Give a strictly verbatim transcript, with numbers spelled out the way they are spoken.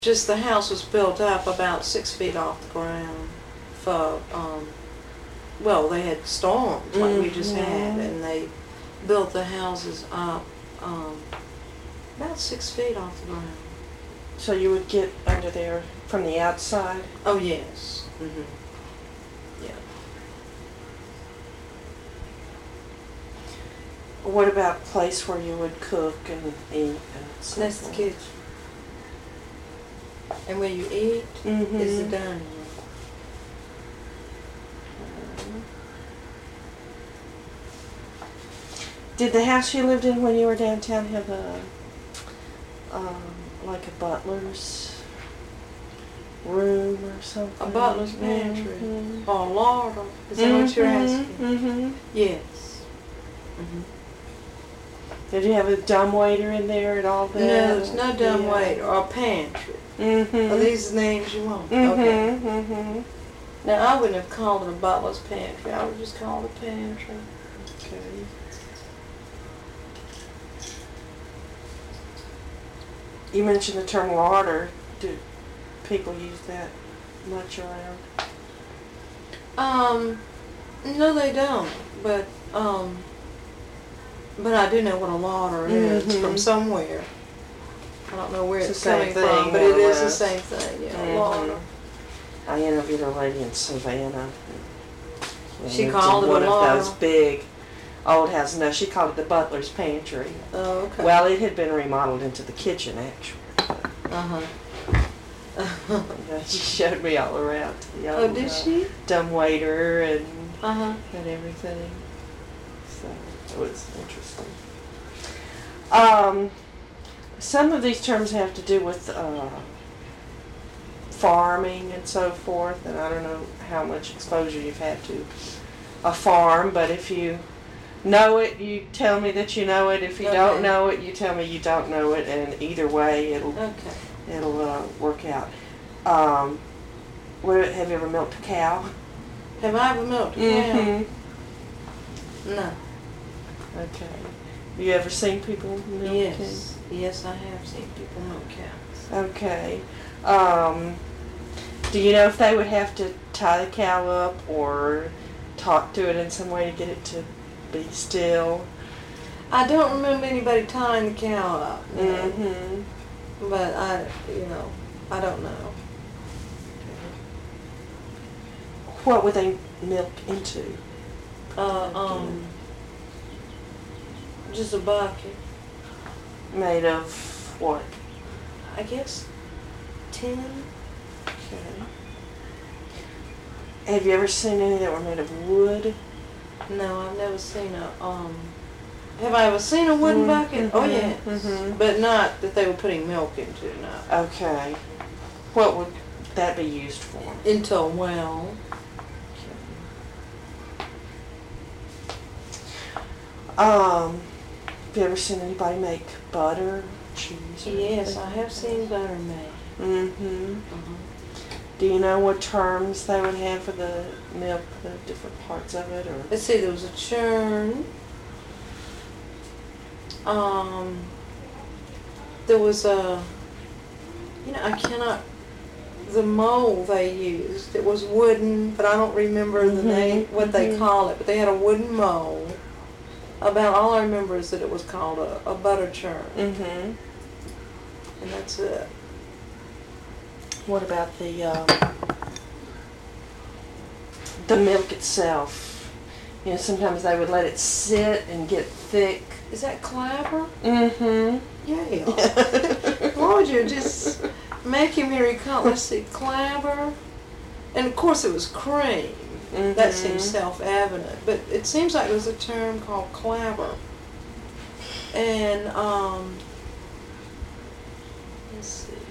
Just the house was built up about six feet off the ground for, um, well, they had storms like we just had, and they built the houses up um, about six feet off the ground. So you would get under there from the outside? Oh, yes. Mm-hmm. Yeah. What about place where you would cook and eat and so That's the forth? kitchen. And where you eat Mm-hmm. is the dining room. Did the house you lived in when you were downtown have a, um, like a butler's room or something? A butler's pantry. Mm-hmm. Oh, Lord. Is that what you're asking? Mm-hmm. Yes. Mm-hmm. Did you have a dumbwaiter in there at all? No, there's no dumb Yeah. waiter or pantry. Mm-hmm. Are these the names you want? Mm-hmm. Okay. Mm-hmm. Now, I wouldn't have called it a butler's pantry. I would just call it a pantry. Okay. You mentioned the term larder. Do people use that much around? Um, no, they don't. But um, but I do know what a larder is Mhm. from somewhere. I don't know where It's it's, the same coming thing, from, but more it or is the less. same thing. Yeah, Mhm. a larder. I interviewed a lady in Savannah. and She lived called in it a one of larder? those big old houses. No, she called it the butler's pantry. Oh, okay. Well, it had been remodeled into the kitchen, actually. Uh huh. Yeah, she showed me all around. The Oh, old, did uh, she? Dumbwaiter and Uh huh. and everything. So it was interesting. Um, some of these terms have to do with uh, farming and so forth, and I don't know how much exposure you've had to a farm, but if you know it, you tell me that you know it. If you Okay. don't know it, you tell me you don't know it, and either way, it'll Okay. it'll uh, work out. Um, what, have you ever milked a cow? Have I ever milked a cow? Mhm. No. Okay. You ever seen people milk Yes. Yes, I have seen people milk cows. cows? Okay. Um, do you know if they would have to tie the cow up or talk to it in some way to get it to be still? I don't remember anybody tying the cow up. no. Mm-hmm. But I, you know, I don't know. What would they milk into? Uh, um, just a bucket. Made of what? I guess tin. Okay. Have you ever seen any that were made of wood? No, I've never seen a, um, have I ever seen a wooden Mm, bucket? Oh, mhm, yes. mhm. But not that they were putting milk into, no. Okay. What would that be used for? Into a well. Um, have you ever seen anybody make butter, cheese? Or Yes, anything I have like seen butter made. that? Mm-hmm. Uh-huh. Do you know what terms they would have for the milk, the different parts of it, or? Let's see, there was a churn. Um, there was a, you know, I cannot, the mold they used, it was wooden, but I don't remember the Mhm, name, what they mhm. call it, but they had a wooden mold. About all I remember is that it was called a, a butter churn, Mm-hmm. and that's it. What about the um, the milk itself? You know, sometimes they would let it sit and get thick. Is that clabber? Mm-hmm. Yeah. Lord, you're just making me recall. Let's see, clabber. And of course it was cream. Mm-hmm. That seems self-evident. But it seems like there's a term called clabber. And, um, let's see.